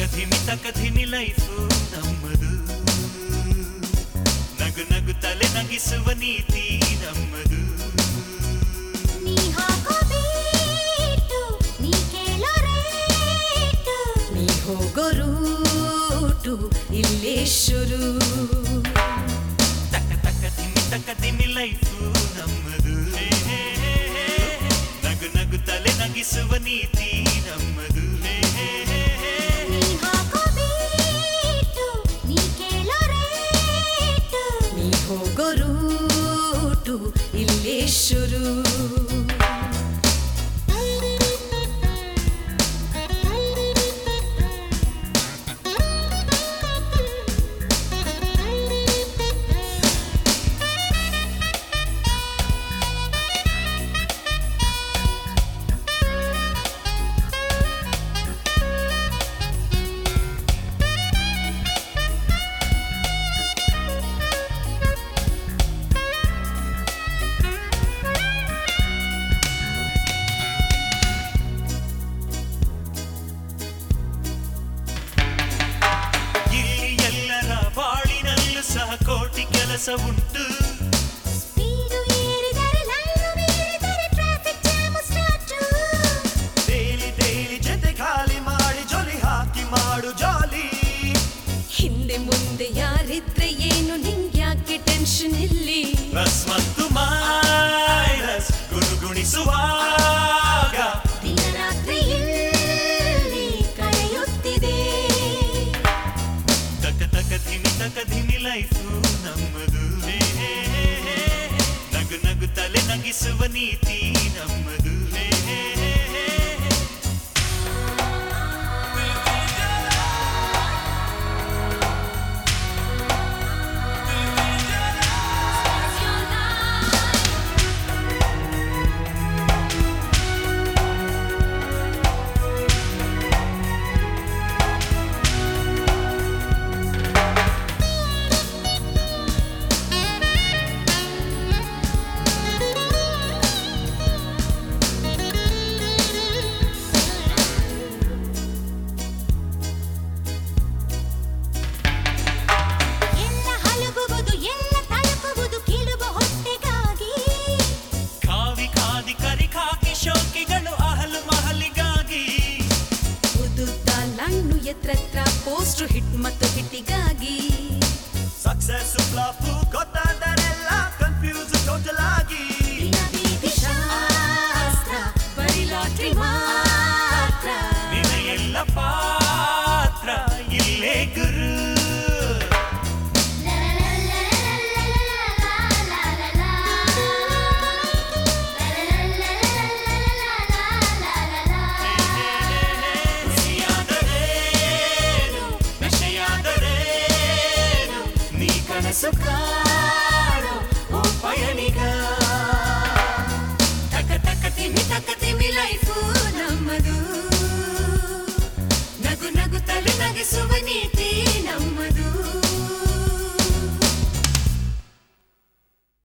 ಧಿಮಿ life ನಮ್ಮದು, ನಗು ನಗು ತಲೆ ನಗಿಸುವ ನೀತಿ ನಮ್ಮದು. ನೀ ಹಾಕೋ ಬೀಟು, ನೀ ಕೇಳೋ ರೇಟು, ನೀ ಹೋಗೋ ರೂಟು ಇಲ್ಲೇ ಶುರು. ತಕ್ಕ ಧಿಮಿ ಲೈಫು ನಮ್ಮದು, ನಗು ನಗು ತಲೆ ನಗಿಸುವ ನೀತಿ ನಮ್ಮದು. ನೀ ಹಾಕೋ ಬೀಟು, ನೀ ಕೇಳೋ ರೇಟು, ನೀ ಹೋಗೋ ರೂಟು ಇಲ್ಲೇ ಶುರು. ಸಹ ಕೋಟಿ ಕೆಲಸ ಉಂಟು. ಸ್ಪೀಡು ಏರಿದರೆ ಲೈನು ಮೀರಿದರೆ ಟ್ರಾಫಿಕ್ ಜಾಮ್ ಸ್ಟಾರ್ಟ್. ಡೈಲಿ ಜೊತೆ ಖಾಲಿ ಮಾಡಿ ಜೊಲಿ ಹಾಕಿ ಮಾಡು ಜಾಲಿ. ಹಿಂದೆ ಮುಂದೆ ಯಾರಿದ್ರೆ ಏನು ನಿಂಗ್ಯಾಕೆ ಟೆನ್ಷನ್ ಇಲ್ಲಿ. ಪ್ಲಸ್ ಮತ್ತು ಮೈನಸ್ ಗುಣಗುಣಿಸುವಾಗ ದಿನ ರಾತ್ರಿ ಇಲ್ಲಿ ಕಳೆಯುತ್ತಿದೆ. ತಕ್ಕ ಧಿಮಿ ಲೈಫು ನಮ್ಮದು, ನಗು ನಗು ತಲೆ ನಗಿಸುವ ನೀತಿ ನಮ್ಮದು.